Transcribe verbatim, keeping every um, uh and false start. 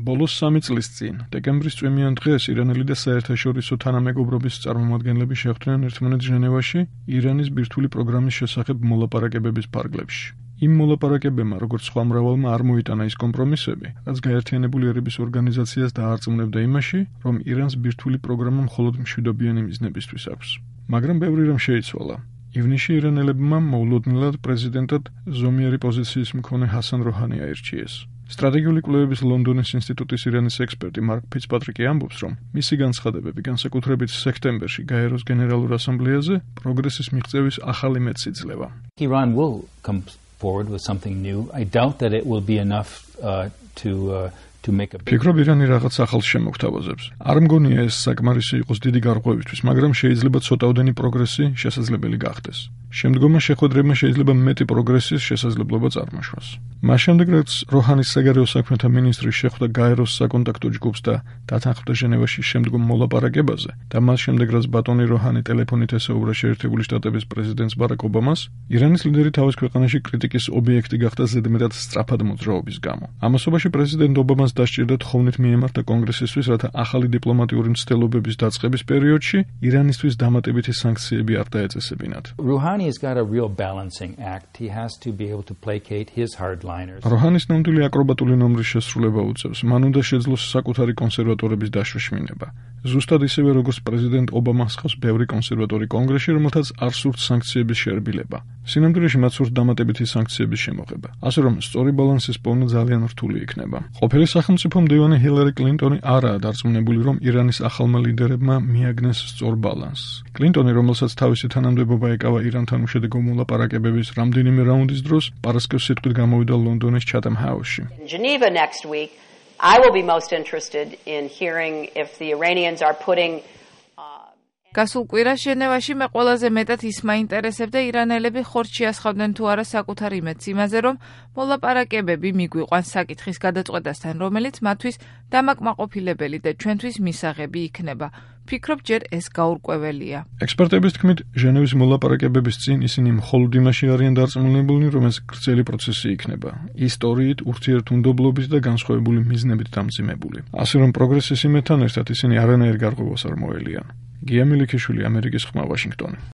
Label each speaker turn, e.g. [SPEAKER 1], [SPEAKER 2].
[SPEAKER 1] ბოლოს სამი წლის წინ, დეკემბრის წვიმიან დღეს ირანელი და საერთაშორისო თანამეგობრობის წარმომადგენლები შეხვდნენ ერთმანეთს ჟენევაში ირანის ბირთვული პროგრამის შესახებ მოლაპარაკებების ფარგლებში. იმ მოლაპარაკებებმა, როგორც სხვა მრავალმა, არ მოიტანა ის კომპრომისები, რაც გაერთიანებული ერების ორგანიზაციას დაარწმუნებდა იმაში, რომ ირანს ბირთვული პროგრამა მხოლოდ მშვიდობიანი მიზნებისთვის აქვს. მაგრამ ბევრი რამ შეიცვალა. ივნისში ირანელებმა მოულოდნელად პრეზიდენტად ზომიერი პოზიციის მქონე ჰასან როჰანი აირჩიეს. სტრატეგიული კვლევების ლონდონის ინსტიტუტის ირანის ექსპერტი მარკ ფიცპატრიკი ამბობს, რომ მისი განცხადებები, განსაკუთრებით სექტემბერში გაეროს გენერალურ ასამბლეაზე, პროგრესის მიღწევის ახალი მეტს იძლევა.
[SPEAKER 2] Iran will come forward with something new. I doubt that it will be enough uh, to uh, to make a big...
[SPEAKER 1] ფიქრობ ირანი რაღაც ახალს შემოგთავაზებს. არ მგონია ეს საკმარისი იყოს დიდი გარღვევისთვის, მაგრამ შეიძლება ცოტაოდენი პროგრესი შესაძლებელი გახდეს. შემდგომმა შეხვედრებმა შეიძლება მეტი პროგრესის შესაძლებლობა წარმოშვას. მას შემდეგ, რაც როჰანის საგარეო საქმეთა მინისტრი შეხვდა გაეროს საკონტაქტო ჯგუფს და დათანხმდა ჟენევაში შემდგომ მოლაპარაკებაზე და მას შემდეგ, რაც ბატონი როჰანი ტელეფონით ესაუბრა შეერთებული შტატების პრეზიდენტს ბარაკ ობამას, ირანის ლიდერი თავის ქვეყანაში კრიტიკის ობიექტი გახდა ზედმეტად სწრაფად მოძრაობის გამო. ამასობაში პრეზიდენტ ობამას დასჭირდა თხოვნით მიემართა კონგრესისთვის, რათა ახალი დიპლომატიური მცდელობების დაწყების პერიოდში ირანისთვის დამატებითი სანქციები არ დაეწესებინათ.
[SPEAKER 2] Rouhani has got a real balancing act. He has to be able to placate his hardliners.
[SPEAKER 1] როჰანის ნამდვილი აკრობატული ნომრის შესრულება უწევს. მან უნდა შეძლოს საკუთარი კონსერვატორების დაშოშმინება. ზუსტად ისევე, როგორც პრეზიდენტ ობამას ხავს ბევრი კონსერვატორი კონგრესში, რომელთაც არ სურთ სანქციების შერბილება. სინამდვილეში მათ სურთ დამატებითი სანქციების შემოღება. ასე რომ, სწორი ბალანსის პოვნა ძალიან რთული იქნება. ყოფილი სახელმწიფო მდივანი ჰილარი კლინტონი არაა დარწმუნებული, რომ ირანის ახალმა ლიდერებმა მიაგნეს სწორ ბალანსს. კლინტონი, რომელსაც თავისი თანამდებობა ეკავა ირანთან უშედეგო მოლაპარაკებების რამდენიმე რაუნდის დროს, პარასკევს სიტყვით გამოვიდა ლონდონის ჩათამ ჰაუსში.
[SPEAKER 3] In Geneva next week, I will be most interested in hearing if the Iranians are putting
[SPEAKER 4] გასულ კვირას ჟენევაში მე ყველაზე მეტად ის მაინტერესებდა ირანელები ხორცს შეასხავდნენ თუ არა საკუთარ იმედს იმაზე, რომ მოლაპარაკებები მიგვიყვანს საკითხის გადაწყვეტასთან, რომელიც მათთვის დამაკმაყოფილებელი და ჩვენთვის მისაღები იქნება. ფიქრობ, ჯერ ეს გაურკვეველია.
[SPEAKER 1] ექსპერტების თქმით, ჟენევის მოლაპარაკებების წინ ისინი მხოლოდ იმაში არიან დარწმუნებულნი, რომ ეს გრძელი პროცესი იქნება, ისტორიით, ურთიერთმდებლობით და განსხვავებული მიზნებით დამძიმებული. ასე რომ პროგრესის იმედთან ერთად ისინი არანაირ გარღვევას არ მოელიან. გია მილიქიშვილი, ამერიკის ხმა, ვაშინგტონი.